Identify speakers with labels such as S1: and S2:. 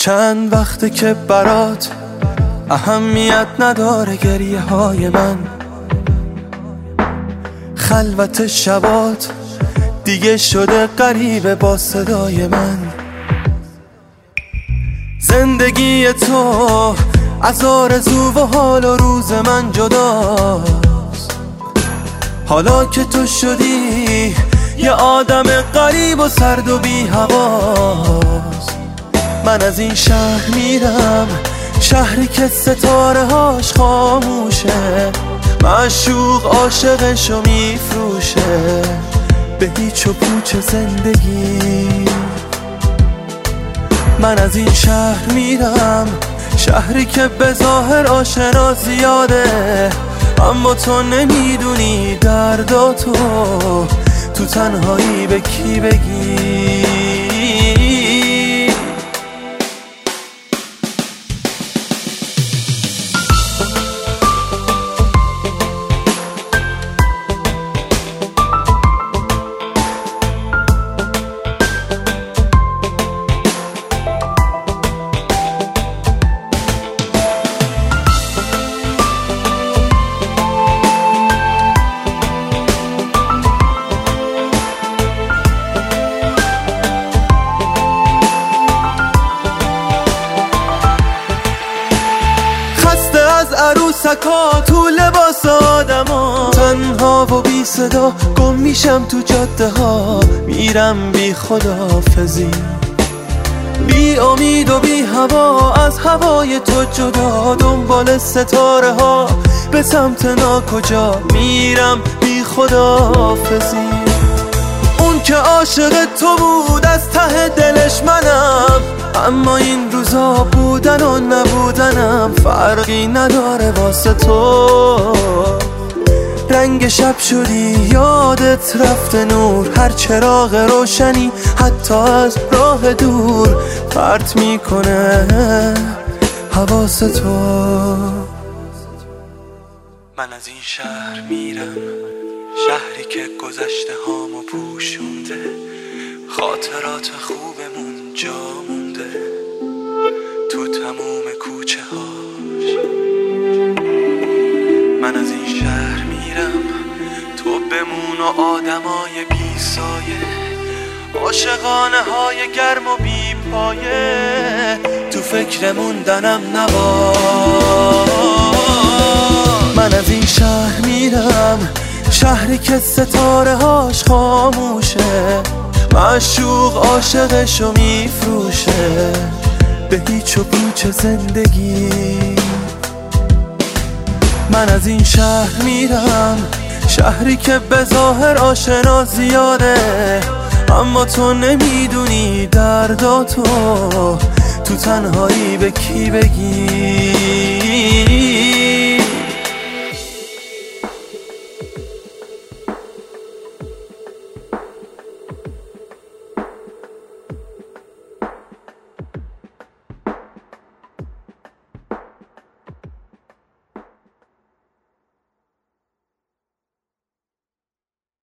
S1: چند وقته که برات اهمیت نداره گریه های من، خلوت شبات دیگه شده غریبه با صدای من. زندگی تو از آرزو و حال و روز من جداست، حالا که تو شدی یه آدم غریب و سرد و بی حواس. من از این شهر میرم، شهری که ستاره هاش خاموشه، معشوق عاشقشو میفروشه به هیچ و پوچ زندگی. من از این شهر میرم، شهری که به ظاهر آشنا زیاده، اما تو نمیدونی درداتو تو تنهایی به کی بگی. عروسکا تو لباس آدما، تنها و بی صدا گم میشم تو جاده ها، میرم بی خداحافظی، بی امید و بی هوا، از هوای تو جدا، دنبال ستاره ها به سمت ناکجا، میرم بی خداحافظی. اون که عاشق تو بود از ته دلش منم، اما این روزا بودن و نبودنم فرقی نداره واسه تو. رنگ شب شدی یادت رفته نور، هر چراغ روشنی حتی از راه دور پرت میکنه حواس تو. من از این شهر میرم، شهری که گذشته هامو پوشونده، خاطرات خوبمون جا مونده تو تموم کوچه هاش. من از این شهر میرم، تو بمون و آدمای بی سایه، عاشقانه های گرم و بی پایه، تو فکر موندنم نباش. من از این شهر میرم، شهری که ستاره هاش خاموشه، معشوق عاشقشو میفروشه به هیچ و پوچ زندگی. من از این شهر میرم، شهری که به ظاهر آشنا زیاده، اما تو نمیدونی درداتو تو تنهایی به کی بگی.